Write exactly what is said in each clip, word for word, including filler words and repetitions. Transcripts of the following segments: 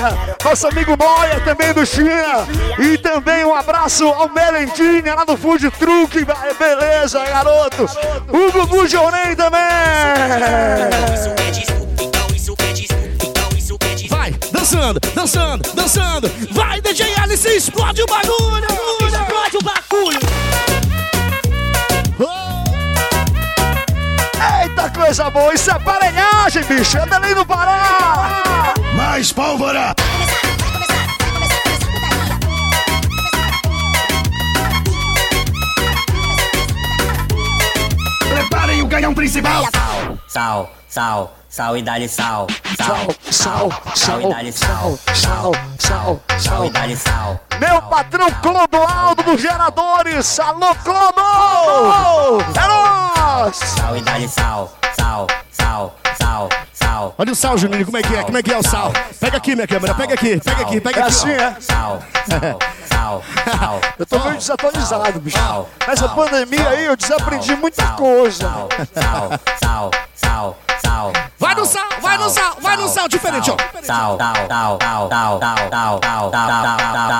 Serra, nosso amigo Noia também do China. E também um abraço ao Merendinha lá do Food Truck. Beleza, garoto. O Gugu Jorém também. Vai, dançando, dançando, dançando. Vai, D J Alice, explode o bagulho. Explode o bagulho. Eita, coisa boa. Isso é aparelhagem, bicho. É Belém no Pará. Mais pólvora. Preparem o canhão principal. Sal, sal, sal e dá-lhe sal. Sal, sal, sal, e dá-lhe sal. sal, sal, Sal e dá-lhe sal. Meu patrão Clodoaldo dos Geradores. Alô, Clodo! É nóis! Sal e dá-lhe sal. Sal, sal, sal, sal. Olha o sal, Juninho, como é que é? Como é que é o sal? Pega aqui, minha câmera, pega aqui, pega aqui, pega É aqui. assim, é? Sal, sal, sal, sal. Eu tô meio desatualizado, bicho. Sal, Nessa sal, pandemia aí eu desaprendi sal, muita sal, coisa. Sal, sal, sal, sal, sal. Vai no sal, vai no sal, vai no sal diferente, ó. Sal, sal, sal, sal, sal, sal, sal, sal, sal,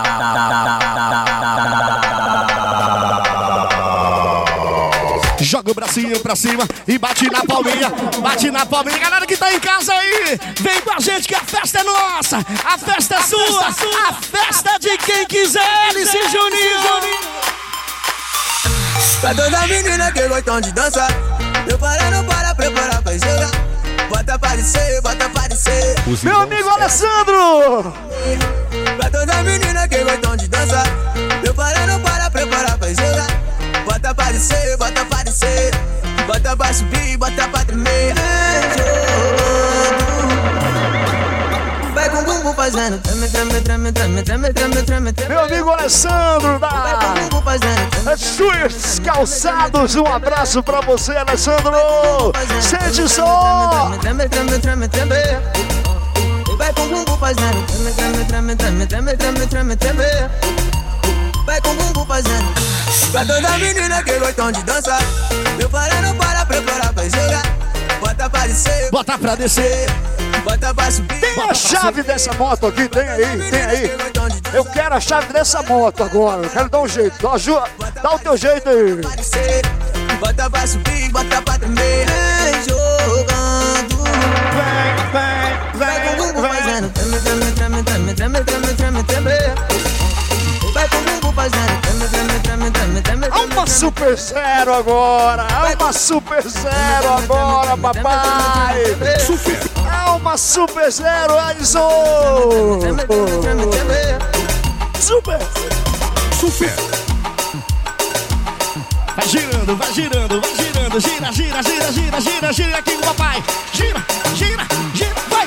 Joga o bracinho pra cima e bate na palminha, bate na palminha. Galera que tá em casa aí, vem com a gente que a festa é nossa, a festa é sua, a festa de quem quiser, Alice Juninho. Pra toda menina que gostam de dançar, eu parar não para preparar pra jogar. Bota aparecer, bota aparecer. Meu amigo Alessandro! Pra toda menina que gostam de dançar, eu parar não para preparar pra jogar. Bota aparecer, bota aparecer. Bota pra subir, bota pra tremer. Vai com o bumbum fazendo treme, treme, treme, treme, treme, treme, treme, treme. Meu amigo Alessandro Vai com o da bumbum fazendo treme. Suíços Calçados, um abraço pra você, Alessandro! Sente só! Treme, treme, treme, treme. Vai com o bumbum fazendo treme, treme, treme, treme, treme, treme, treme, treme. Vai com o bumbum fazendo. Pra toda menina que gostam de dançar, eu parar não para preparar pra jogar. Bota pra descer, Bota pra descer. bota pra subir. Tem a chave dessa moto aqui, tem aí, tem aí. Eu quero a chave dessa moto agora, eu quero dar um jeito. Dá, ajuda, dá o teu jeito aí. Bota pra subir, bota pra tremer. Vem jogando. Vai com o bumbum fazendo treme, treme, treme, treme, treme, treme, treme, treme. Vai com o bumbum fazendo treme, treme, treme, treme, treme. Há uma Super Zero agora, há uma Super Zero agora, papai. Há uma Super Zero, Alisson. Super. Super. Vai girando, vai girando, vai girando. Gira, gira, gira, gira, gira, gira aqui com o papai. Gira, gira, gira, vai.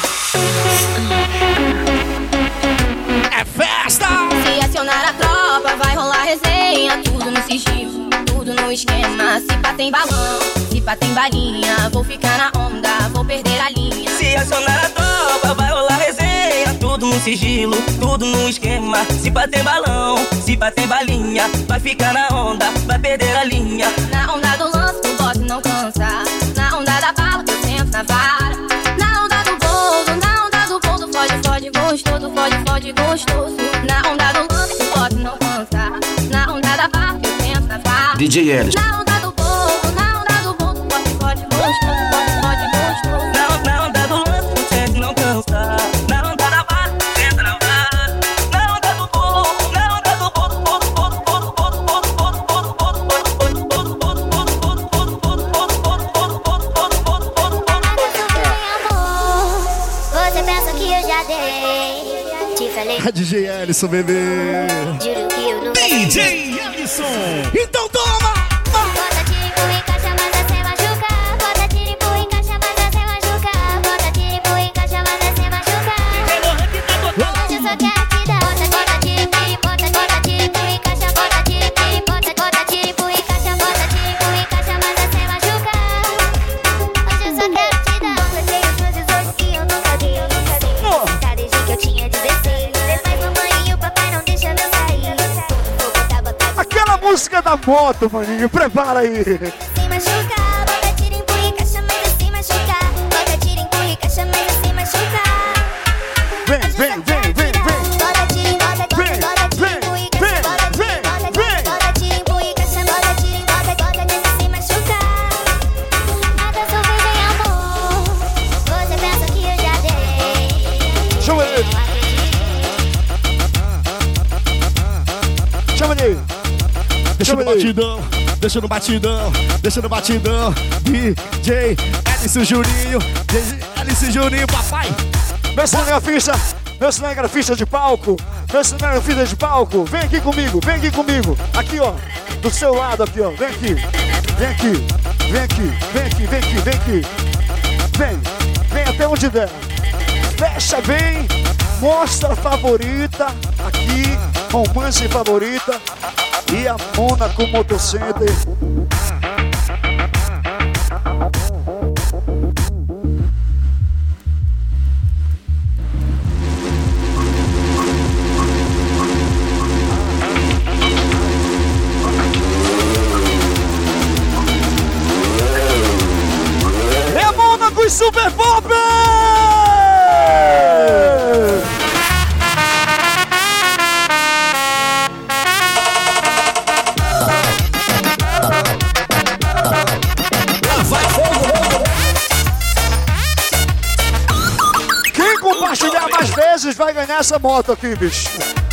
É festa. Se acionar a tropa, vai rolar resenha. Tudo no sigilo, tudo no esquema. Se pá tem balão, se pá tem balinha. Vou ficar na onda, vou perder a linha. Se acionar a tropa, vai rolar resenha. Tudo no sigilo, tudo no esquema. Se bater balão, se bater balinha. Vai ficar na onda, vai perder a linha. Na onda do lance, o bote não cansa. Na onda da bala, eu sento na vara. Na onda do bolo, na onda do bolo. Fode, fode, gostoso, fode, fode, gostoso. Na onda do lance, o bote não cansa. Na onda da bala, eu sento na vara. D J Ellis. Na onda do bolo, na onda do bolo. Fode, fode, gostoso, fode, fode, gostoso. Na, na onda do lance, o sente não cansa. Na onda da bala, senta na vara. Na onda do bolo, na onda do bolo, bolo, bolo, bolo, bolo, bolo, bolo, bolo, bolo, bolo, bolo, bolo, bolo, bolo, bolo, bolo, bolo, bolo, bolo, bolo. Você pensa que eu já dei? Te falei, A D J Ellison, bebê. juro que eu nunca D J Ellison. Então toma. Bota tiro, empurra, encaixa, mas é sem machucar. Bota tiro, empurra, encaixa, mas é sem machucar. Bota tiro, empurra, encaixa, mas é sem machucar. Hoje eu só quero te dar. Bota, bota tiro, empurra, bota, bota tiro, empurra, encaixa, bota tiro, empurra, bota, bota tiro, empurra, encaixa, bota tiro, empurra, encaixa, mas é sem machucar. Hoje eu só quero te dar. Completei os meus dezoito e eu nunca dei, eu nunca dei. Tá desde que eu tinha dezesseis. Mas mamãe e o papai não deixam eu sair. Vou botar, botar, Aquela música da moto, maninho, prepara aí. sem machucar, bota tiro, empurra, encaixa, mas é sem machucar. Bota tiro, empurra, encaixa, mas é sem machucar. Vem, vem, ele. Deixa no batidão, deixa no batidão, deixa no batidão. D J Alisson Juninho, D J Alisson Juninho, papai. Meu cinegrafista, meu cinegrafista de palco, meu cinegrafista de palco, vem aqui comigo, vem aqui comigo. Aqui, ó, do seu lado aqui, ó, vem aqui, vem aqui, vem aqui, vem aqui, vem aqui, vem aqui. Vem, vem até onde der. Fecha bem, mostra a favorita aqui, romance favorita. E a Mônaco Motocenter. É a Mônaco e Super Pop! Compartilhar mais vezes vai ganhar essa moto aqui, bicho.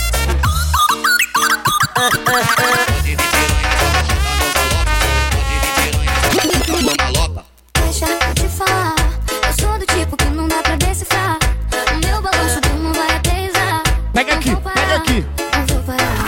Deixa eu te falar, eu sou do tipo que não dá pra decifrar. O meu balanço tu não vai aterrissar. Pega aqui, pega aqui. Não vou parar.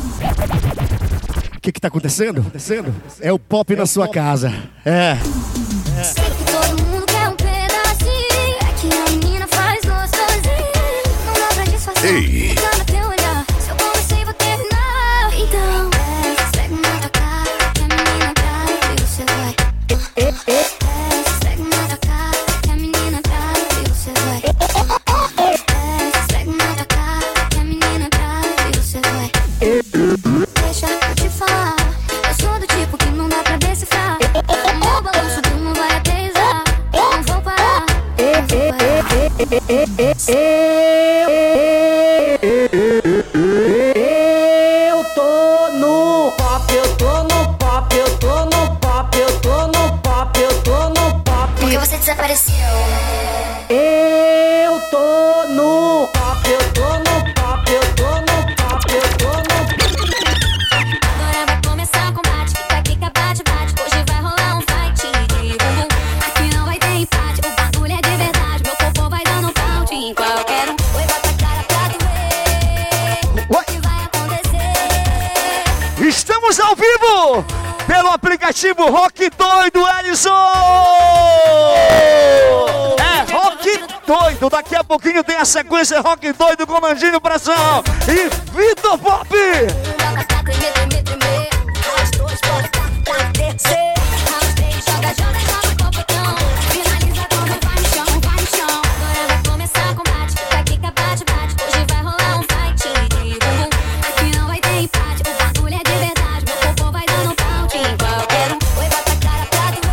O que que tá acontecendo? acontecendo? É o pop na sua casa. É. Sei que todo mundo quer um pedacinho. É que a menina faz gostosinho. Não dá pra disfarçar. Ei. Tá no teu olhar. Se eu comecei, vou terminar. Então, desce, pega na tua cara. Que a menina trai e você vai. Desce, pega na tua cara. Que a menina trai e você vai. Desce, pega na tua cara. Que a menina trai e você vai. Deixa eu te falar. Eu sou do tipo que não dá pra decifrar. O meu balanço tu não vai aterrissar. Eu não vou parar. Eu não vou parar. Eu tô no pop, eu tô no pop, eu tô no pop, eu tô no pop, eu tô no pop. Por que você desapareceu? Eu tô no pop, eu tô no pop, eu tô no pop, eu tô no Agora vai começar o combate. Fica, fica, bate, bate. Hoje vai rolar um fight de bumbum. Aqui não vai ter empate. O bagulho é de verdade. Meu corpo vai dando bounty em qualquer um. Oi, bota a cara pra tu ver o que vai acontecer. Estamos ao vivo pelo aplicativo Rock Doido, Ellison! É Rock Doido, daqui a pouquinho tem a sequência Rock Doido com Nandinho Pressão e Vitor Pop! Joga pra tremer, tremer, tremer. Nós dois pode acontecer. Nós três joga, joga, joga o copetão. Finaliza quando vai no chão, vai no chão. Agora vai começar o combate. Fica, fica, bate, bate. Hoje vai rolar um fight de bumbum. Aqui não vai ter empate. O bagulho é de verdade. Meu corpo vai dando bounty em qualquer um. Oi, bota a cara pra tu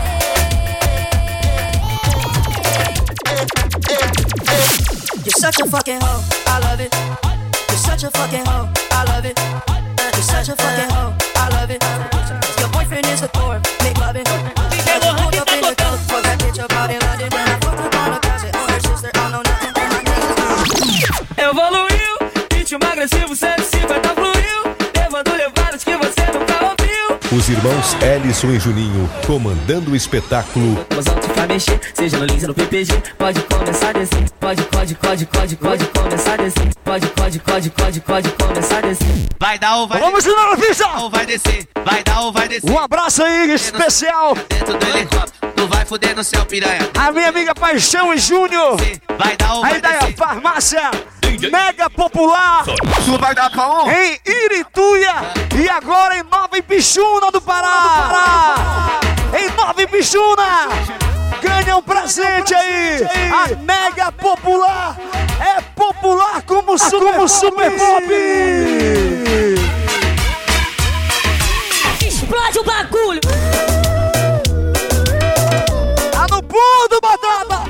ver. You're such a fucking hoe, I love it. You're such a fucking hoe, I love it. You're such a fucking hoe, I love it. Your boyfriend is the core, make love it. I pulled up in the coat for that bitch about in London. And I fucked up on a cousin, on her sister, I know nothing. And my niggas Evoluiu, ritmo agressivo cento e cinquenta fluiu, levando levadas que você nunca ouviu. Os irmãos Ellison e Juninho comandando o espetáculo. Mozão te faz mexer, seja no Lins ou no P P G. Pode começar a descer, pode, pode, pode, pode, pode começar a descer. Pode, pode, pode, pode, pode começar a descer. Vai dar ou vai Vamos lá na pista! ou vai descer, vai dar ou vai descer. Um abraço aí especial Dentro do helicóptero, tu vai fuder no céu, piranha. a minha amiga Paixão e Júnior, Vai dar ou vai aí da descer. farmácia mega popular Tu vai dar pra um? em Irituia e agora em Nova Ipixuna do Pará. Em Nova Ipixuna, ganha um presente aí. A mega popular é popular como Super, como super Pop. Explode o bagulho! Tá no pulo, batata.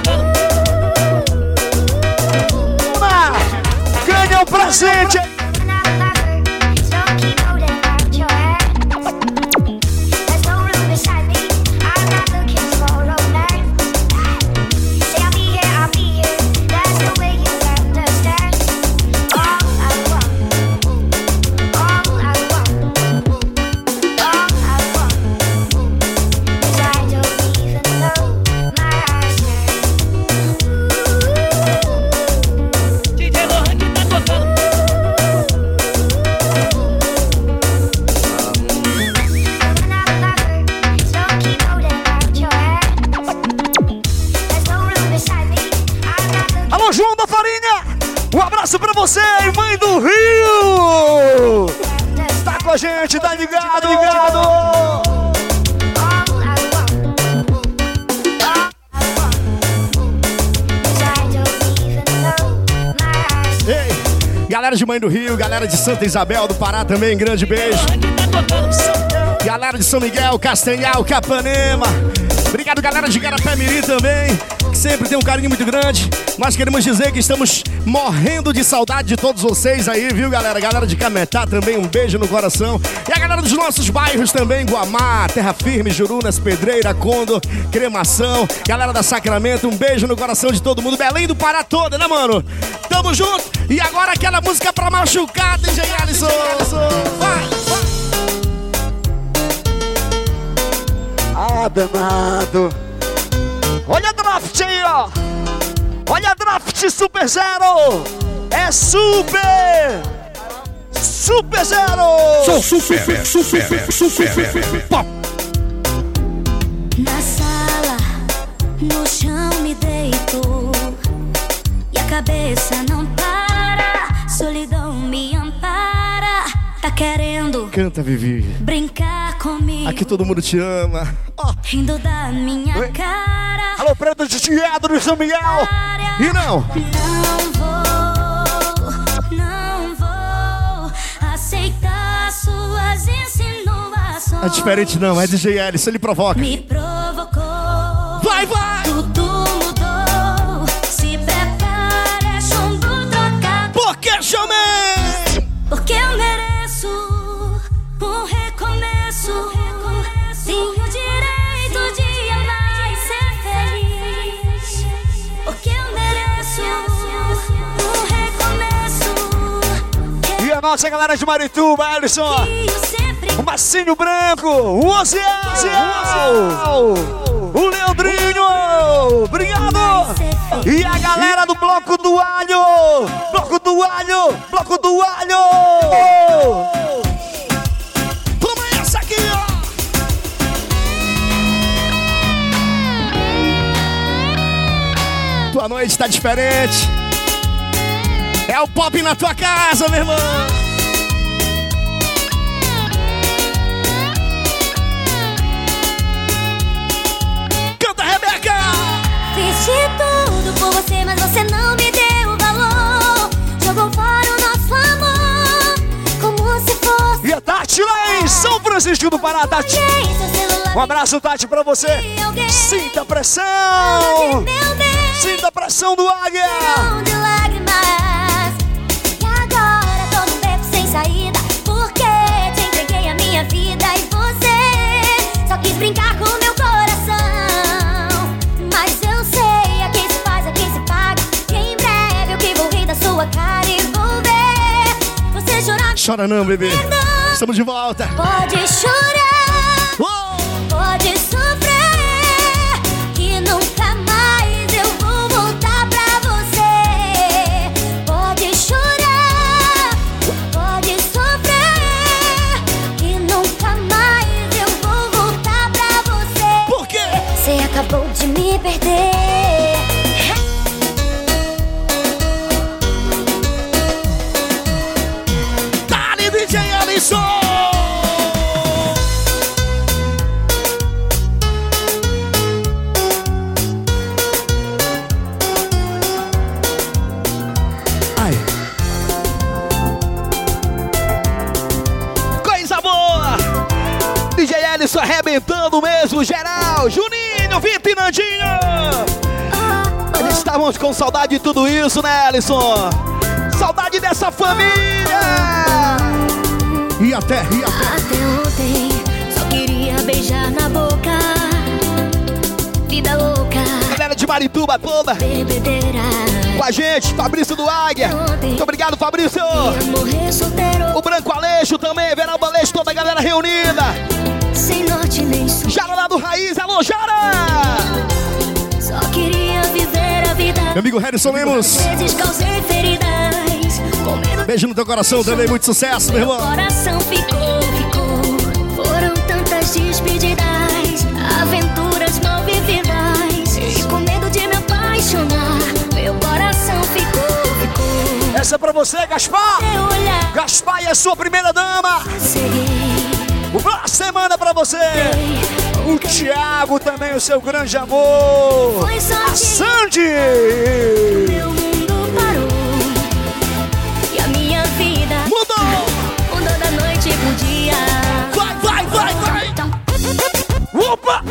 Ganha um presente. All I want abraço pra você, mãe do Rio! Tá com a gente, tá ligado, ligado! Ei, galera de Mãe do Rio, galera de Santa Isabel do Pará também, grande beijo. Galera de São Miguel, Castanhal, Capanema. Obrigado, galera de Garapé-Mirim também, que sempre tem um carinho muito grande. Nós queremos dizer que estamos morrendo de saudade de todos vocês aí, viu, galera? Galera de Cametá também, um beijo no coração. E a galera dos nossos bairros também, Guamá, Terra Firme, Jurunas, Pedreira, Condor, Cremação. Galera da Sacramento, um beijo no coração de todo mundo. Belém do Pará toda, né, mano? Tamo junto. E agora aquela música pra machucar, D J Alisson. Vai, vai. Ah, danado. Olha a draft aí, ó. Olha a draft Super Zero. É super. Super Zero. Sou super, super, super, super. Pop. Na sala, no chão me deitou e a cabeça não para, solidão me ampara. Tá querendo Canta, Vivi. brincar comigo? Aqui todo mundo te ama. Oh. Rindo da minha Oi. cara. Alô, Preto de Teatro de São Miguel. E não? Não vou, não vou aceitar suas insinuações. É diferente não, é D J Alisson, ele provoca. Me provocou. Vai, vai! Tudo mudou. Se prepare, é chumbo trocado. Por que chamei? Porque eu mereço um recomeço. Tenho o direito de amar e ser feliz. Porque eu mereço um recomeço. E a nossa galera de Marituba, Alisson. O Massinho Branco, o Oziel, o Leandrinho, obrigado. E a galera do Bloco do Alho, Bloco do Alho, Bloco do Alho. Toma essa aqui, ó. Tua noite tá diferente. É o pop na tua casa, meu irmão. Canta, Rebeca! Fiz de tudo por você, mas você não me deu valor. Jogou fora o nosso amor, como se fosse. E a Tati lá em São Francisco do Pará, Tati. Um abraço, Tati, pra você. Sinta a pressão. Sinta a pressão do Águia. De lágrimas. E agora tô num beco sem saída, porque te entreguei a minha vida e você só quis brincar com meu coração. Mas eu sei, a quem se faz, a quem se paga. E em breve eu que vou rir da sua cara e vou ver você chorar. Chora não, bebê. Estamos de volta. Pode chorar, oh! pode sofrer, que nunca mais eu vou voltar pra você. Pode chorar, pode sofrer, que nunca mais eu vou voltar pra você. Por quê? Você acabou de me perder. Dale, D J Alisson! Ai. Coisa boa! D J Alisson arrebentando mesmo, geral. Juninho, Vitor e Nandinho. Eles estavam com saudade de tudo isso, né, Alisson? Saudade dessa família! E até, e até. Até ontem só queria beijar na boca. Vida louca, Galera de Marituba toda bebedeira. com a gente, Fabrício do Águia. Muito obrigado, Fabrício. Ia morrer solteiro, O Branco Aleixo também, Veraldo Aleixo, toda a galera reunida. sem norte nem sul. Jara lá do Raiz, alô, Jara! Só queria viver a vida. Meu amigo Harrison Lemos. Vezes causei feridas, com medo. Beijo no teu coração também, muito sucesso, meu irmão. Coração ficou, ficou. Foram tantas despedidas, aventuras mal vividas. E com medo de me apaixonar, meu coração ficou, ficou. Essa é pra você, Gaspar. Gaspar e a sua primeira dama. Boa semana pra você. O Thiago também, o seu grande amor. A Sandy. Meu mundo parou e a minha vida mudou. Mudou da noite pro dia. Vai, vai, vai, vai. Opa!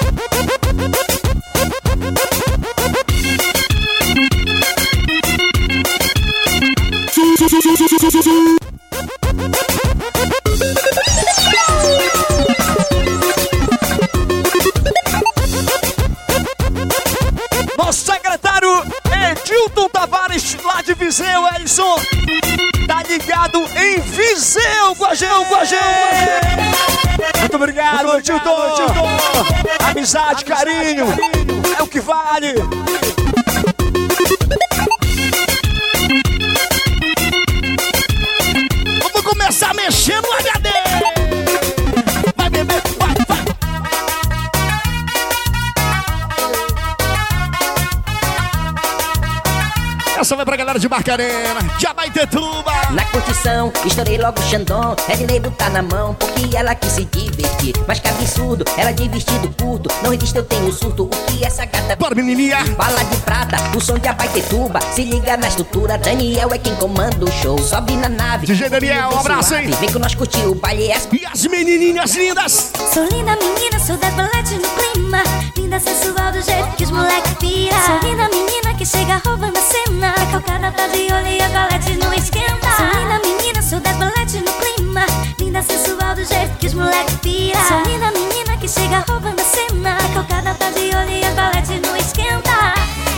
Nosso secretário Edilton Tavares, lá de Viseu, Edson, tá ligado em Viseu com a gente, com a gente. Muito obrigado, Edilton. Amizade, carinho, é o que vale. Vamos começar a mexer no H D. Vai, bebê, vai, vai. Essa vai pra galera de Barcarena, de Abaetetuba. Na curtição, estourei logo o Xandão. Redinei botar na mão, porque ela quis se divertir. Mas que absurdo, ela de vestido curto. Não resiste, eu tenho surto. O que essa gata... Bora, menininha. Bala de prata, o som de Abaetetuba. Se liga na estrutura, Daniel é quem comanda o show. Sobe na nave. D J Daniel, um abraço, hein? Vem com nós curtir o baile. E as menininhas lindas. Sou linda menina, sou decolete no clima. Linda, sensual do jeito que os moleque pira. Sou linda menina que chega roubando a cena. A calcada tá de olho e a colete não esquenta. Sou linda menina, sou decolete no clima. Linda, sensual do jeito que os moleque pira. Sou linda menina que chega roubando a cena. A calcada tá de olho e a colete não esquenta.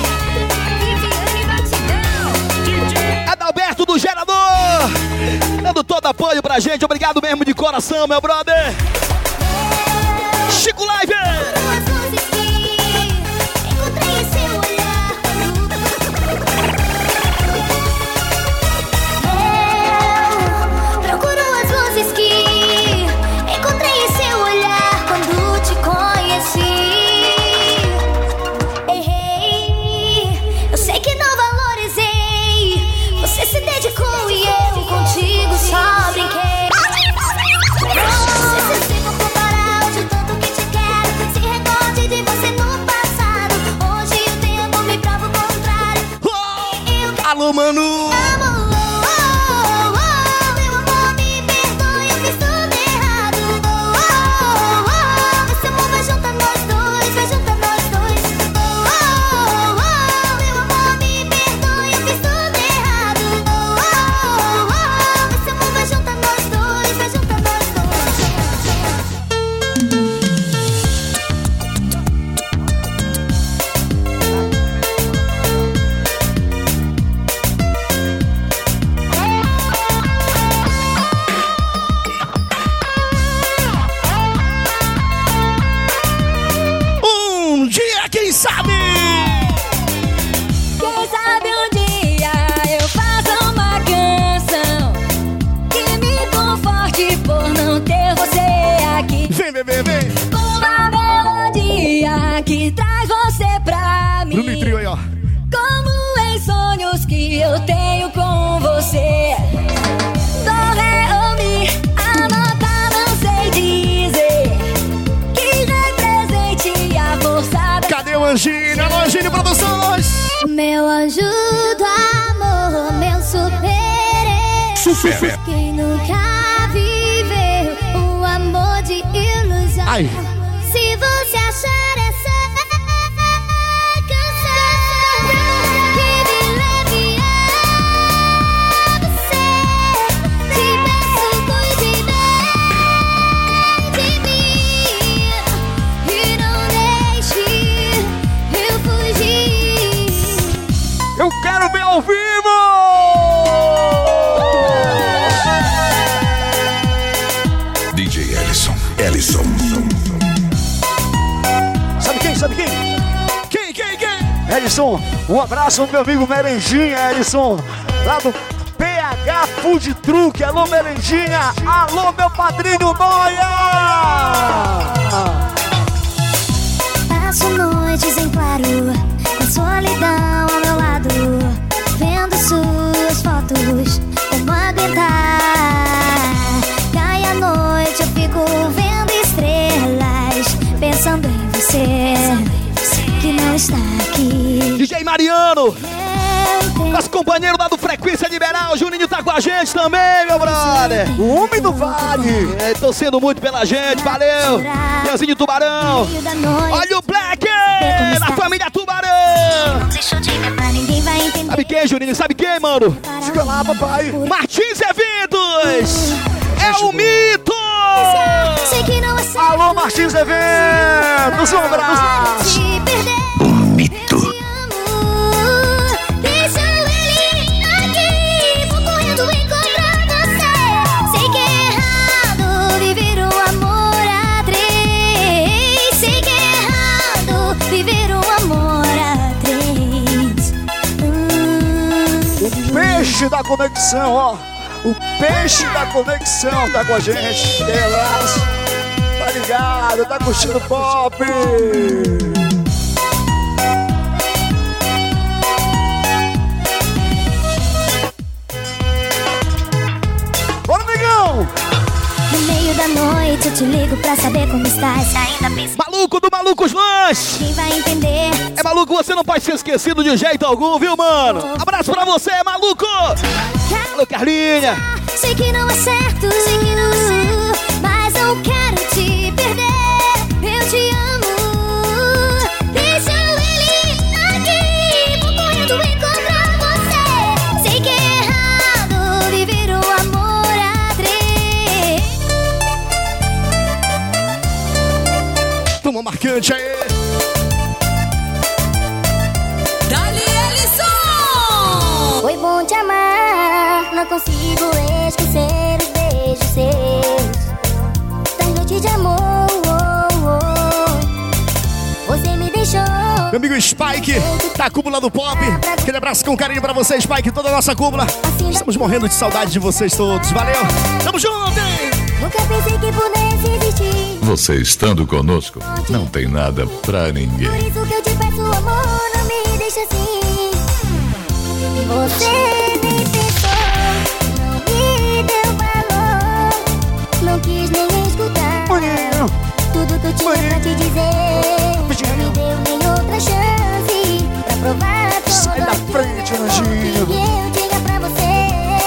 Adalberto do Gerador, dando todo apoio pra gente. Obrigado mesmo de coração, meu brother. Chico Live. Alô, Manu! Que traz você pra mim. Bruno e Trio aí, ó. Como em sonhos que eu tenho com você. Do, ré, ou, mi, a nota não sei dizer. Que represente a força. Cadê o Anjinho? Alô, Anjinho Produções. Meu anjo do amor, meu super-herói. Super. Quem nunca viveu um amor de ilusão. Ai. Se você achar essa canção que me leve a você, te peço, cuide bem de mim e não deixe eu fugir. Eu quero ver ao vivo! D J Ellison. Ellison. Sabe quem? Sabe quem? Quem, quem, quem? Edson, um abraço, meu amigo Merendinha, Edson, lá do P H Food Truck. Alô, Merendinha! Alô, meu padrinho Noia! Passo noites em claro, com solidão ao meu lado, vendo suas fotos Juninho. Nosso companheiro lá do Frequência Liberal, o Juninho tá com a gente também, meu brother. O homem do Vale. É, torcendo muito pela gente, valeu. Leozinho Tubarão. Olha o Black na família Tubarão. Sabe quem, Juninho? Sabe quem, mano? Fica lá, papai. Martins Eventos. É o mito. Alô, Martins Eventos. Um abraço. O mito. Peixe da conexão, ó. O peixe da conexão tá com a gente. Que abraço. Tá ligado, tá curtindo pop. Bora, negão! No meio da noite eu te ligo pra saber como estás. Ainda pensa. Maluco do Malucos Lanches. Quem vai entender? É maluco, você não pode ser esquecido de jeito algum, viu, mano? Abraço pra você, maluco! Alô, Carlinha! Sei que não é certo, sei que não é certo, mas não quero te perder. Eu te amo. Deixa ele aqui, vou correndo encontrar você. Sei que é errado viver o amor a três. Toma marcante aí! Foi bom te amar, não consigo esquecer os beijos seus. Das noites de amor, oh, oh. Você me deixou. Meu amigo Spike, da cúpula do pop. Aquele abraço com carinho pra você, Spike, toda a nossa cúpula. Estamos morrendo de saudade de vocês todos, valeu! Tamo junto, hein? Nunca pensei que pudesse existir. Você estando conosco, não tem nada pra ninguém. Por isso que eu te peço, amor, não me deixa assim. Você nem pensou, não me deu valor, não quis nem escutar. Maninho. Tudo que eu tinha Maninho. pra te dizer, não me deu nem outra chance pra provar todo Sai da aquilo frente, que Anjinho. eu tinha pra você.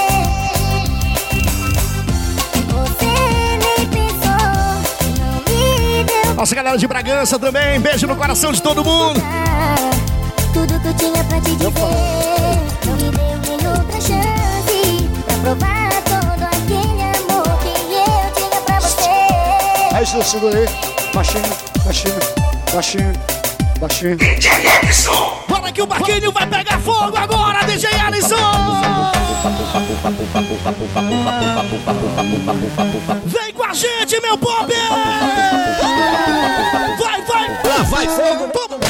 Você nem pensou, não me deu. Nossa galera de Bragança também, beijo no coração de todo mundo. Tudo que eu tinha pra te dizer, não me deu nem outra chance pra provar todo aquele amor que eu tinha pra você. É isso, eu segurei. Baixinho, baixinho, baixinho, baixinho. D J Alisson. Bora que o barquinho vai pegar fogo agora, D J Alisson! Vem com a gente, meu pop! Vai, vai! Lá vai fogo! Toma!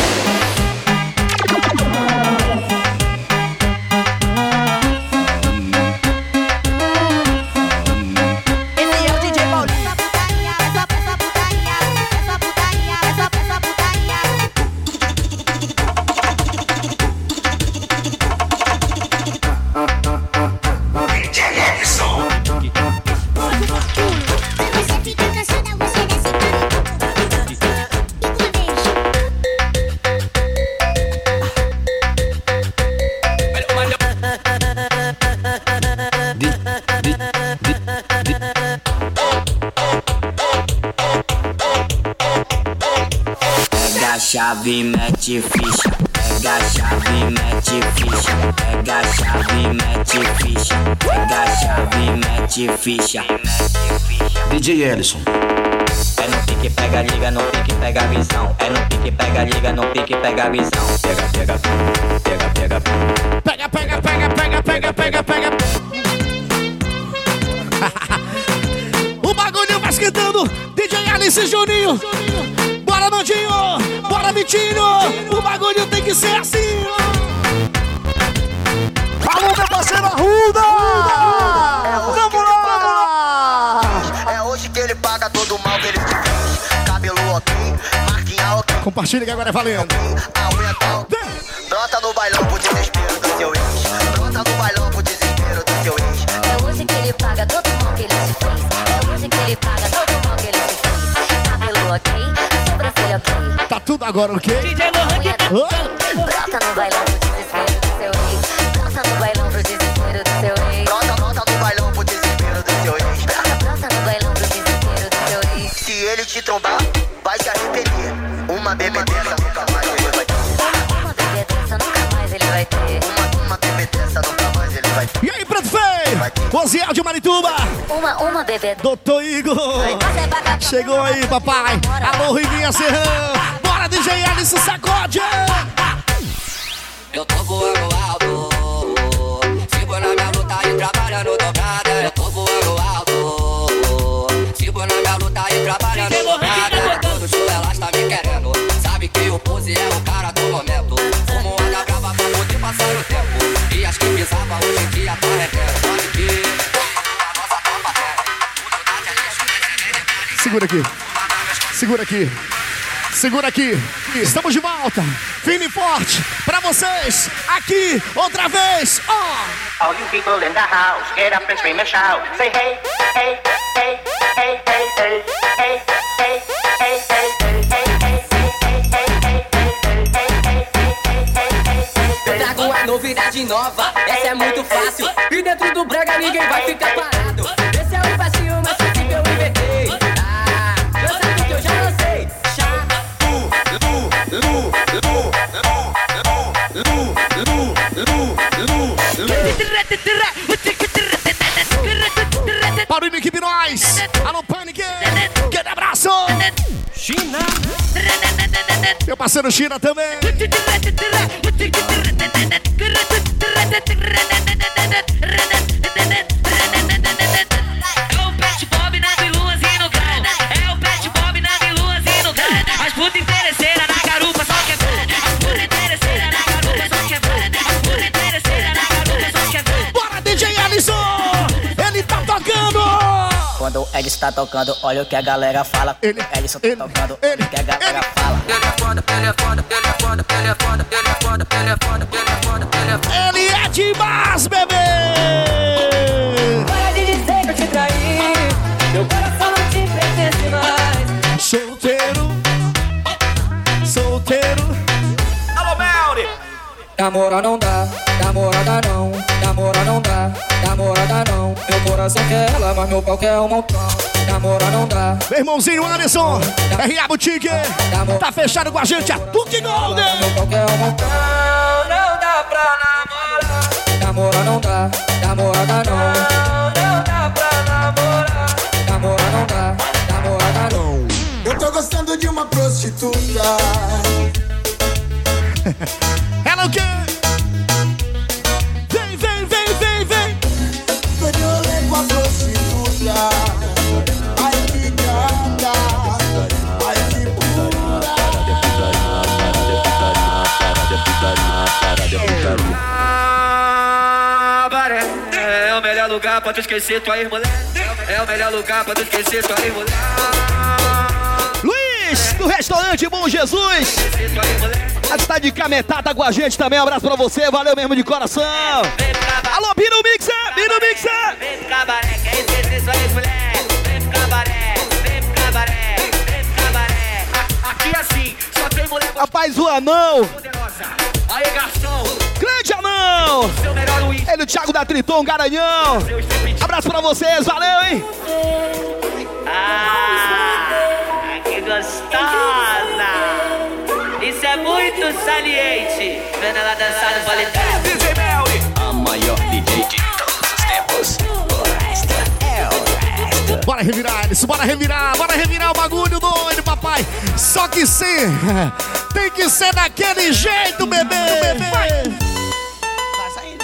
Chave, mete ficha, pega a chave, mete ficha, pega a chave, mete ficha, pega a chave, mete ficha. D J Ellison. É no pique, pega, liga, no pique, pega a visão. É no pique, pega, liga, no pique, pega a visão. Pega, pega, pega, pega, pega, pega, pega, pega, pega, pega, pega. O bagulho vai esquentando, D J Alice e Juninho. Bora, Nandinho! Bora, Vitinho! O bagulho tem que ser assim! Alô, meu parceiro Arruda! Vamos lá! É hoje que ele paga todo o mal que ele te fez. Cabelo ok, marquinha ok. Compartilha que agora é valendo. Aumenta ok. Brota no bailão pro desespero do seu ex. Brota no bailão pro desespero do seu ex. É hoje que ele paga todo o mal que ele te fez. É hoje que ele paga todo o mal que ele te fez. Cabelo ok. Tá tudo agora, ok? Brota no bailão do desespero. vai ter. Uma, uma bebê dessa nunca mais ele vai ter. E aí, Preto Feio? Oziel de Marituba. Uma, uma bebê. Doutor Igor. Chegou aí, papai. Alô, Rivinha Serrão. Bora, D J Alisson, sacode. Eu tô voando alto. Sigo na minha luta e trabalhando dobrada. Eu tô voando alto. Sigo na minha luta e trabalhando dobrada. Todo show elas tá me querendo. Sabe que o Pose é o cara do momento. Fumo anda brava pra poder passar o tempo. E as que pisava hoje em dia tá rendendo. Sabe que a nossa tropa é. Segura aqui. Segura aqui. Segura aqui. Estamos de volta. Firme e forte pra vocês. Aqui, outra vez. Ó. Oh. All you people in the house, get up and scream and shout. Say hey, hey, hey, hey, hey, hey, hey, hey, hey, hey, Eu trago a novidade nova, essa é muito fácil. E dentro do brega ninguém vai ficar parado. Esse é o facinho, mas esse que eu inventei. Ah, lança tudo que eu já lancei. Chá, lu, lu, lu, lu, lu, lu, lu, Para o equipe nós. Alô, Panic. Grande abraço. China. Meu parceiro China também. É o Pet Bob na Viluas e no Gal. É o Pet Bob na Viluas e no Gal. As putas interesseiras na garupa só que é bom. As putas interesseiras na garupa só que é bom. As putas interesseiras na garupa só que é bom. Bora, D J Alisson. Ele tá tocando. Quando o Edson tá tocando, olha o que a galera fala. Ele, Edson tá tocando, olha o que a galera fala. Ele é foda, ele é foda, ele é foda, ele é foda, ele é foda, ele é foda, ele é foda, ele é foda. Ele é demais, bebê. Para de dizer que eu te traí. Meu coração não te pertence mais. Solteiro, solteiro. Alô, Melri! Namora não dá, namorada não. Namora não dá, namorada não. Meu coração quer ela, mas meu pau quer um montão. Namora não dá. Meu irmãozinho Anderson, R A Boutique, tá fechado com a gente, é Tuque Golden. Meu pau quer um montão. Não dá pra namorar. Namora não dá, namorada não. Não dá pra namorar. Namora não dá, namorada não. Eu tô gostando de uma prostituta. Ela o quê? Vem, vem, vem, vem, vem. Tô de rolê com a prostituta. Ai que gata, ai que pura. Ah, Baré, é o melhor lugar pra tu esquecer tua ex-mulher. É o melhor lugar pra tu esquecer tua ex-mulher. Luiz, do restaurante Bom Jesus. A está de Cametá, tá com a gente também. Um abraço pra você, valeu mesmo de coração. Alô, Bino Mixer, Bino Mixer. Vem pro cabaré, quer esquecer sua ex-mulher. Vem pro cabaré, vem pro cabaré, vem pro cabaré. Aqui assim, só tem mulher Rapaz, o anão. poderosa. Aí, garçom. Grande anão. Seu melhor Luiz. Ele, o Thiago da Triton, Garanhão. Abraço pra vocês, valeu, hein? Ah, que gostosa! Isso é muito saliente. Vendo ela dançar no politécnico. D J Melri, a maior D J de todos os tempos. O resto é o resto. Bora revirar, Alisson, bora revirar, bora revirar o bagulho doido, papai. Só que sim, tem que ser daquele jeito, bebê. bebê. Vai. Vai saindo.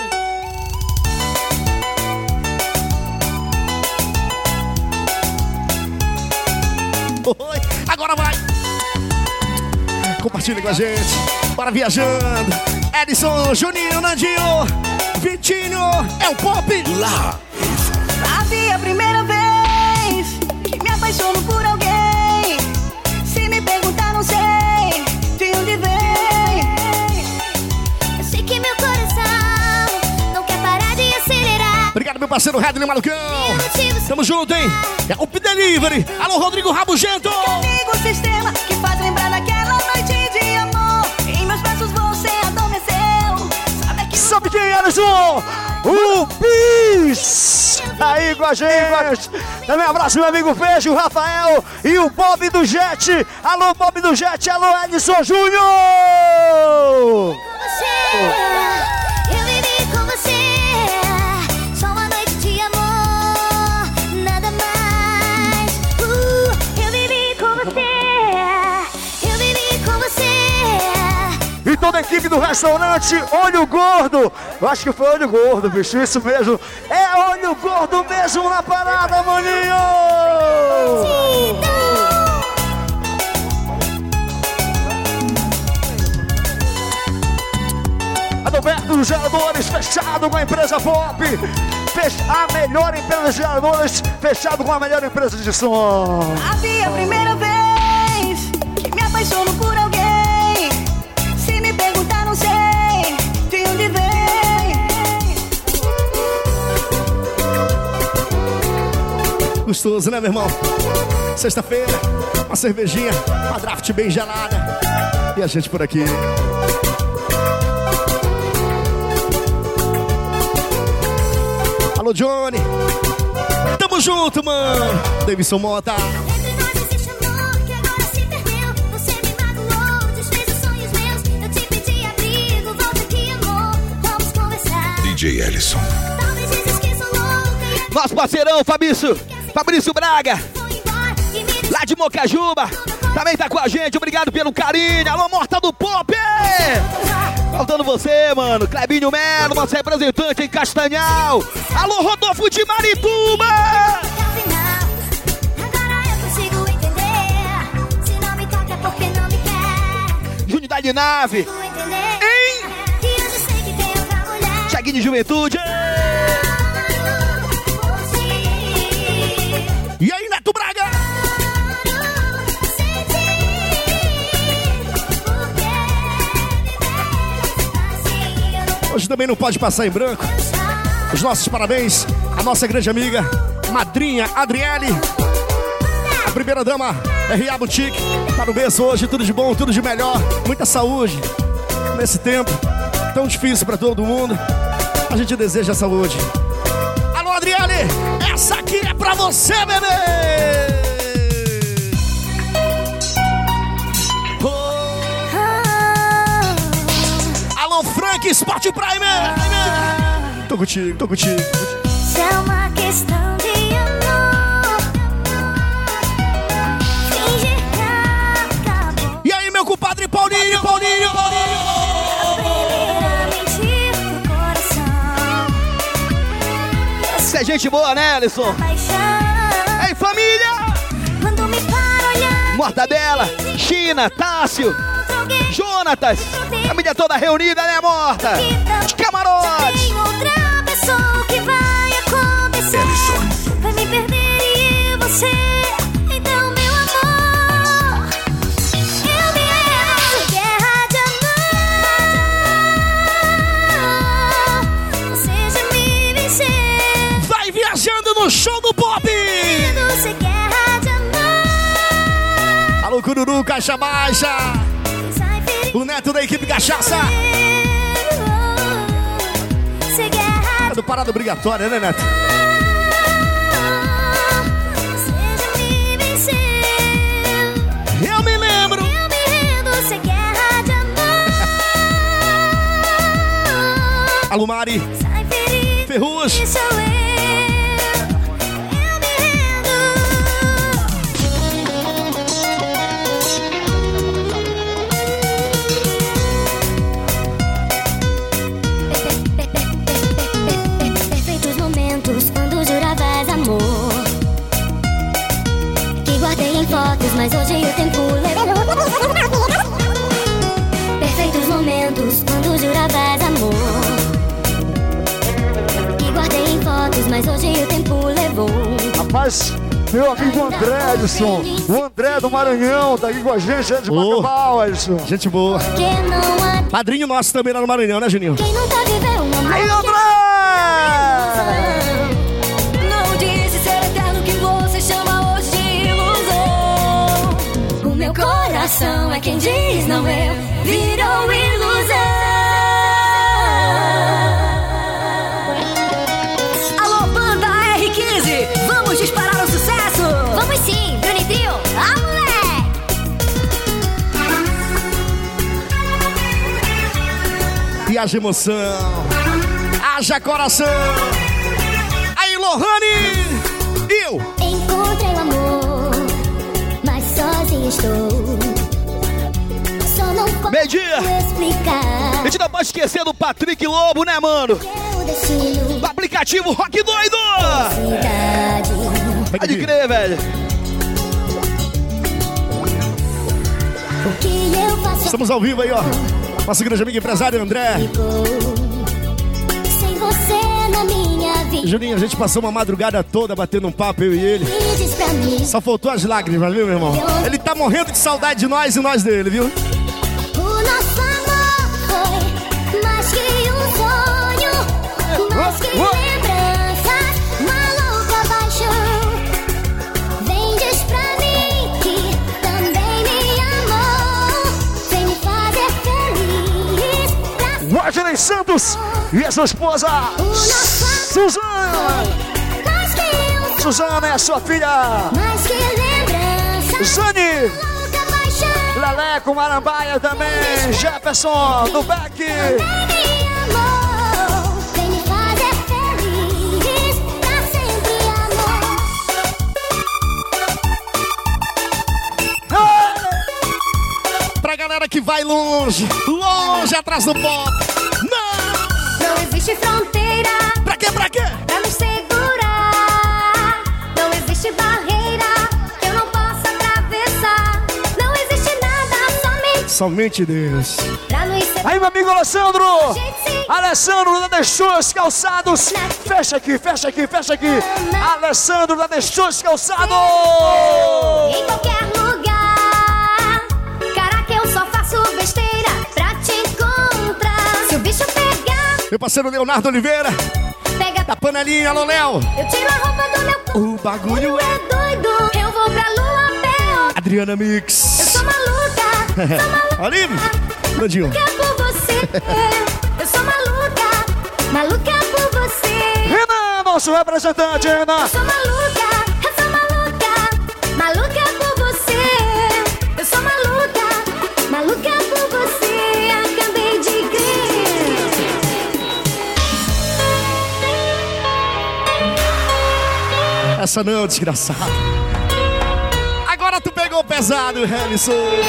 Oi, agora vai. Compartilha com a gente. Bora viajando. Edson, Juninho, Nandinho, Vitinho, é o pop. Lá. Sabe a primeira vez que me apaixono por alguém? Se me perguntar, não sei de onde vem. Eu sei que meu coração não quer parar de acelerar. Obrigado, meu parceiro Redley Malucão. Tamo junto, hein? É o P Delivery. Alô, Rodrigo Rabugento. Comigo, sistema que faz lembrar daquela noite de amor. Em meus braços você adormeceu. Sabe que Sabe quem é, Alisson? O Bis! Aí com a gente. Também um abraço, meu amigo Fejo, o Rafael e o Bob do Jet. Alô, Bob do Jet. Alô, Edson Júnior. Você toda a equipe do restaurante Olho Gordo. Eu acho que foi Olho Gordo, bicho, isso mesmo. É Olho Gordo mesmo na parada, maninho! Adalberto dos Geradores, fechado com a empresa Pop. Fech- a melhor empresa de geradores, fechado com a melhor empresa de som. Havia a primeira vez que me apaixono por alguém. Se me perguntar, não sei de onde vem. Gostoso, né, meu irmão? Sexta-feira, uma cervejinha, uma draft bem gelada. E a gente por aqui. Alô, Johnny. Tamo junto, mano. Davidson Mota. D J Ellison. Nosso parceirão, Fabrício, Fabrício Braga, lá de Mocajuba, também tá com a gente, obrigado pelo carinho. Alô, Morta do Pop! Faltando você, mano, Clebinho Melo, nosso representante em Castanhal. Alô, Rodolfo de Marituba! Unidade de Nave, hein? Cheguinho de Juventude. E aí, Neto Braga? Hoje também não pode passar em branco. Os nossos parabéns à nossa grande amiga, madrinha Adriele. A primeira dama R A Boutique. Tá no berço hoje, tudo de bom, tudo de melhor. Muita saúde nesse tempo tão difícil pra todo mundo. A gente deseja saúde. Alô, Adriele, essa aqui é pra você, bebê! Frank Sport Prime! Tô contigo, tô contigo. Se é uma questão de amor, fingir que acabou. E aí, meu compadre Paulinho, Paulinho, Paulinho! Aprender a mentir pro coração. Você é gente boa, né, Alisson? Ei, família! Quando me paro olhando, Mortadela, China, Tássio, Jonatas, família toda reunida, né, Morta? De camarotes. tem outra pessoa que vai acontecer. Vai me perder e você. Então, meu amor, eu me rendo. Guerra de amor, você já me venceu. Vai viajando no show do Pop! Você guerra de amor. Alô, Cururu, Caixa Baixa! O Neto da equipe Cachaça! É do Parada Obrigatória, né, Neto? Eu me lembro! Eu me rendo, você guerra de amor. Alô, Mari! Ferrugem! Sou eu. Mas hoje o tempo levou. Perfeitos momentos quando juravas amor, que guardei em fotos, mas hoje o tempo levou. Rapaz, meu amigo André, Ellison, o André do Maranhão, tá aqui com a gente, é de Macabal, Ellison. Gente boa. Padrinho nosso também lá no Maranhão, né, Juninho? Quem nunca viveu um amor? Aí, André! Não disse ser eterno que você chama hoje de ilusão. O meu coração é quem diz, não eu, virou ilusão. Alô, banda R quinze, vamos disparar o sucesso? Vamos sim, Bruno Trio, ah, moleque! E haja emoção, haja coração. Aí, Lohane, eu encontrei o amor, mas sozinho estou. Só não Meio-dia. A gente não pode esquecer do Patrick Lobo, né, mano? Do aplicativo Rock Doido. Pode crer, velho. Estamos ao vivo aí, ó. Nosso grande amigo empresário André. Sem você na minha vida. Juninho, a gente passou uma madrugada toda batendo um papo, eu e ele. Só faltou as lágrimas, viu, meu irmão? Ele tá morrendo de saudade de nós e nós dele, viu? O nosso amor foi mais que um sonho, mais que lembranças, uma louca paixão. Vem, diz pra mim que também me amou, sem me fazer feliz. Wesley Santos e a sua esposa Suzana. Suzana é a sua filha. Mais que lembrança, Zane. Leleco, Marambaia também. Jefferson do Beck. Vem me fazer feliz, pra sempre amor. Pra galera que vai longe, longe atrás do pop. Não! Não existe fronteira. Pra quê, pra quê? Pra nos segurar. Não existe barreira que eu não possa atravessar. Não existe nada, somente Somente Deus. pra nos separar. Aí, meu amigo Alessandro. Alessandro da Deixou Calçados. Fecha aqui, fecha aqui, fecha aqui. Alessandro da Deixou Calçados. Em qualquer lugar. Caraca, eu só faço besteira pra te encontrar. Se o bicho pegar, Meu parceiro Leonardo Oliveira. pega Da panelinha, alô, Léo. eu tiro a roupa do meu corpo. O bagulho é doido. Eu vou pra lua pé. Adriana Mix. Eu sou maluca, sou maluca. Olha, Landinho. Maluca por você. Eu sou maluca, maluca por você. Renan, nosso representante, Renan. Eu sou maluca, eu sou maluca, maluca por você. Eu sou maluca, maluca por você. Acabei de crer. Essa não, desgraçado. Agora tu pegou pesado, Harrison.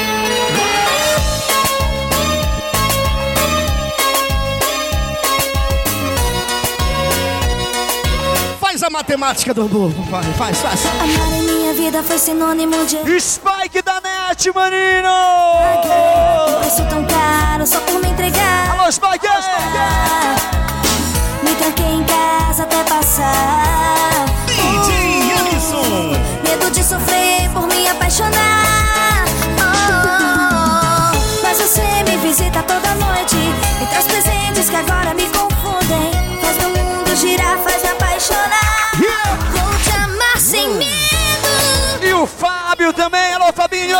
Faz a matemática do bobo, vai, faz, faz. Amar em minha vida foi sinônimo de Spike da Net, maninho. um preço tão caro só por me entregar. Alô, Spike. Me tranquei em casa até passar. D J Alisson. Medo de sofrer por me apaixonar. Oh, mas você me visita toda noite. Me traz presentes que agora me confundem. Faz meu mundo girar, faz me apaixonar. Yeah. Vou te amar sem medo. E o Fábio também, alô, Fabinho.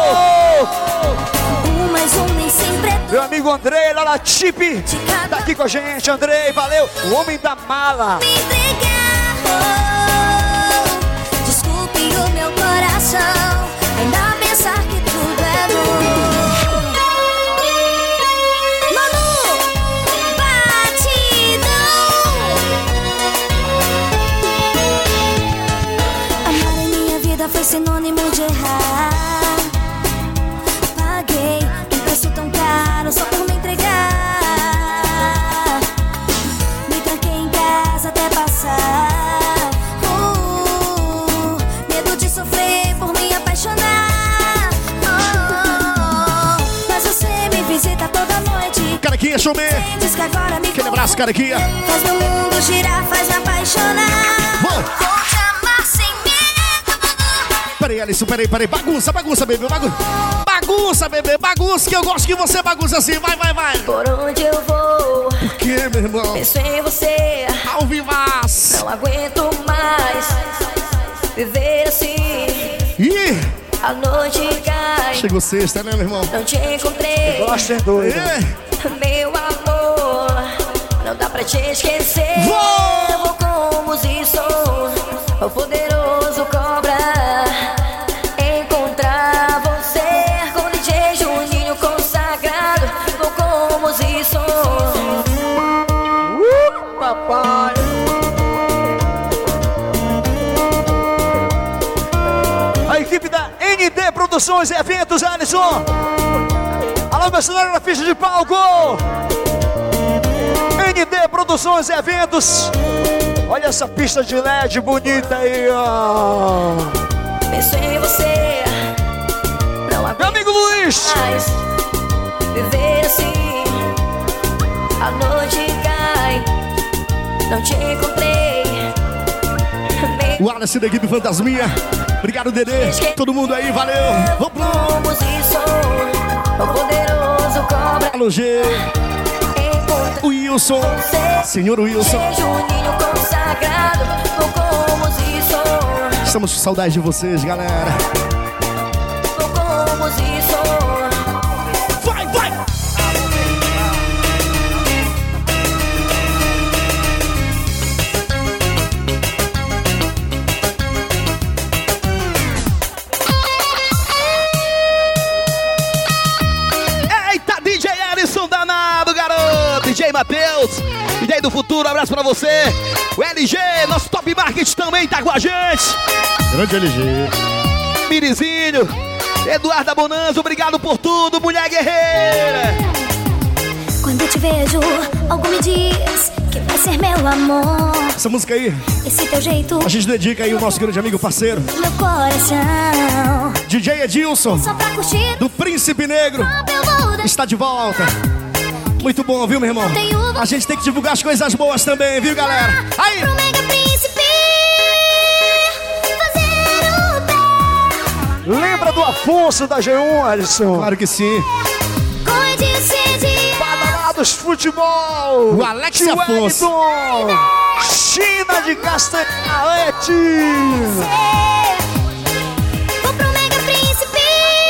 Um mais um nem sempre é Meu amigo Andrei, lá na Chip. Tá aqui com a gente, Andrei, valeu. O homem da mala. me entregar. Oh, desculpe o meu coração ainda pensar que tudo é bom. Manu, batidão. Amar em minha vida foi sinônimo de errar. Paguei um preço tão caro só por me entregar. Me tranquei em casa até passar. Uh, medo de sofrer por me apaixonar. Oh, mas você me visita toda noite. Caraquinha, showman. Diz que agora me Aquele abraço, Caraquinha. faz meu mundo girar, faz me apaixonar. Vou. Vou te amar sem medo. Peraí, Alisson, peraí, peraí. Bagunça, bagunça, bebê, bagunça. Bagunça, bebê, bagunça, que eu gosto que você bagunça assim. Vai, vai, vai. Por onde eu vou, Por que, meu irmão? penso em você. Ao vivaz. Não aguento mais viver assim. Ih, A noite cai, chegou sexta, né, meu irmão? não te encontrei. Gosta é doido. É. Meu amor, não dá pra te esquecer. Vou! Eu vou como e sou o poderoso cobra. Encontrar você com D J Juninho consagrado. Vou como e sou. Uh, papai. A equipe da N D Produções e Eventos, Alisson. Alô, Sobe a cenário na ficha de palco. N D Produções e Eventos. Olha essa pista de L E D bonita aí, ó. Penso em você. Não Meu amigo Luiz. mais viver assim. A noite cai. Não te encontrei. O Wallace da equipe Fantasminha. Obrigado, Dedê. Todo mundo aí, valeu. Vamos pro... Como se sou o poderoso cobra. Alô, G. Wilson. Senhor Wilson. Seja um ninho consagrado. Como se sou. Estamos com saudade de vocês, galera. Como se sou. Vai, vai. Eita, D J Ellison danado, garoto. D J Matheus, D J do futuro, abraço pra você. O L G, nosso top market também tá com a gente. Grande L G. Mirizinho, Eduardo Bonanza, obrigado por tudo, mulher guerreira. Quando eu te vejo, algo me diz que vai ser meu amor. Essa música aí, Esse teu jeito, a gente dedica aí o nosso grande amigo parceiro, meu coração. D J Edilson, Só pra curtir, do Príncipe Negro. eu vou dar. Está de volta. Muito bom, viu, meu irmão? A gente tem que divulgar as coisas boas também, viu, galera? Aí! Pro Mega Príncipe fazer o bem. Lembra do Afonso da G um, Alisson? Claro que sim. Com Edilson de Badalados Futebol. O Alex Tio Afonso. Wellington. China de Castanhalete. Vou pro Mega Príncipe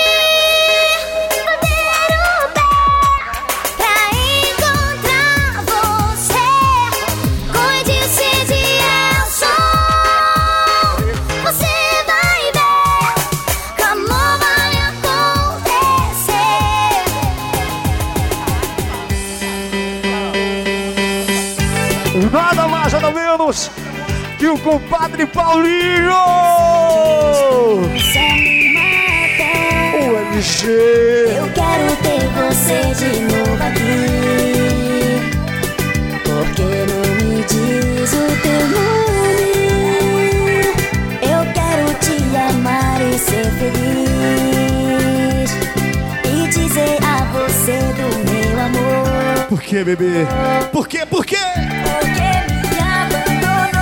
fazer o bem. Pra encontrar você. Com Edilson de Elson. Você vai ver que amor vai acontecer. Nada mais, nada menos que o compadre Paulinho. Você me mata. O L G. Eu quero ter você de novo aqui. Porque não me diz o teu nome. Eu quero te amar e ser feliz. E dizer a você do meu amor. Por que, bebê? Por que, por quê? Porque me abandonou.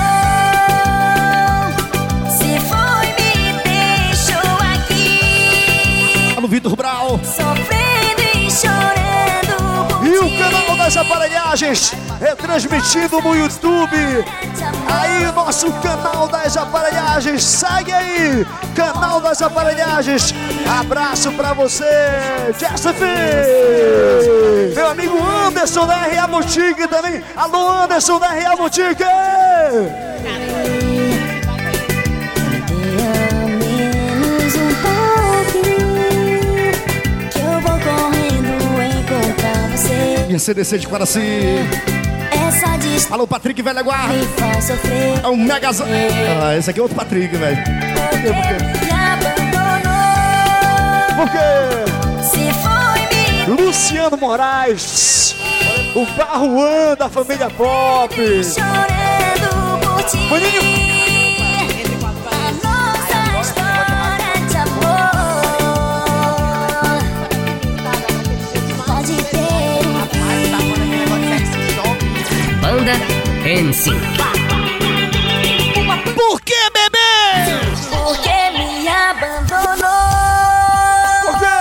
Se foi, me deixou aqui. Alô, Vitor Brau. Sofrendo e chorando por E o ti. canal das aparelhagens é transmitido no YouTube. Aí, nosso canal das aparelhagens. Segue aí, canal das aparelhagens. Abraço pra você, Jessica. Meu amigo Anderson da R A Boutique também. Alô, Anderson da R A Boutique. Menos um pouquinho, que eu vou correndo encontrar você. Minha C D C de Quaraci. Essa distância Alô, Patrick Velha Guarda. me faz sofrer. É um mega... Ah, esse aqui é outro Patrick, velho. Porque me abandonou. Por quê? Se foi, me Luciano Moraes. O Barruan da família Pop. chorando por ti. Maninho. A nossa história de amor pode ter um fim. Banda N cinco. Por que, bebê? Porque me abandonou. Por quê?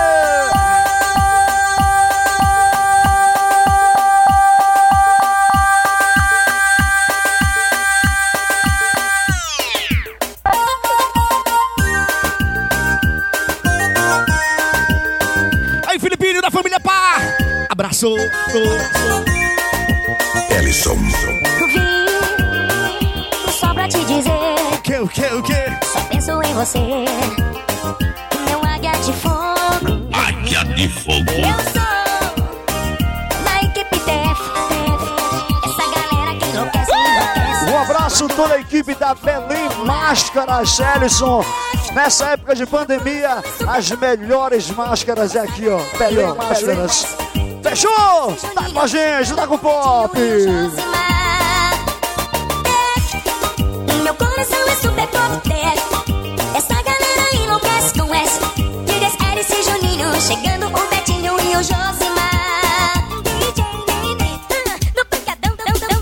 Aí, Filipinho da família Pá. Abraço. Ellison. Vim só pra te dizer, O que, o que, o que? só penso em você. Meu águia de fogo. Águia de fogo. Eu sou da equipe T F. Essa galera que enlouquece, enlouquece. Um abraço toda a equipe da Belém Máscaras, Ellison. Nessa época de pandemia, as melhores máscaras é aqui, ó. Belém Máscaras. Fechou? Tá com a gente, tá com o pop. Meu coração é super pop dez. Essa galera enlouquece com S. Digas Alice e Juninho, chegando o Betinho e o Josimar. D J Nenê, no pancadão.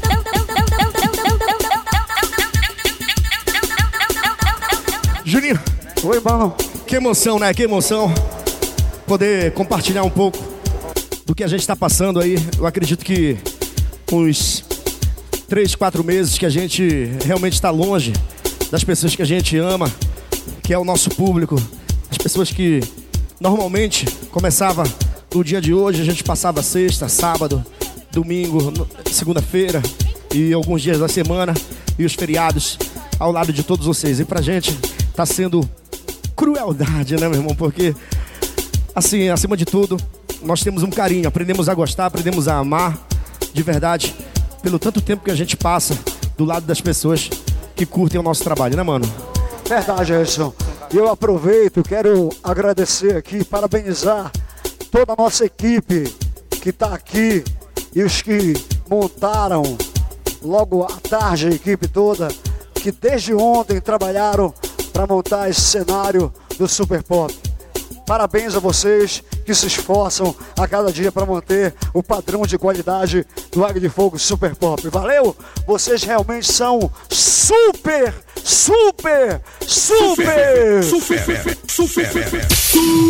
Juninho. Oi, irmão. Que emoção, né? Que emoção poder compartilhar um pouco do que a gente tá passando aí. Eu acredito que uns três, quatro meses que a gente realmente está longe das pessoas que a gente ama, que é o nosso público, as pessoas que normalmente começava no dia de hoje, a gente passava sexta, sábado, domingo, segunda-feira e alguns dias da semana e os feriados ao lado de todos vocês. E pra gente tá sendo crueldade, né, meu irmão? Porque, assim, acima de tudo, nós temos um carinho, aprendemos a gostar, aprendemos a amar de verdade, pelo tanto tempo que a gente passa do lado das pessoas que curtem o nosso trabalho, né, mano? Verdade, Edson. E eu aproveito, quero agradecer aqui, parabenizar toda a nossa equipe que está aqui e os que montaram logo à tarde, a equipe toda, que desde ontem trabalharam para montar esse cenário do Super Pop. Parabéns a vocês que se esforçam a cada dia para manter o padrão de qualidade do Águia de Fogo Super Pop. Valeu? Vocês realmente são super, super, super, super, super, super, super.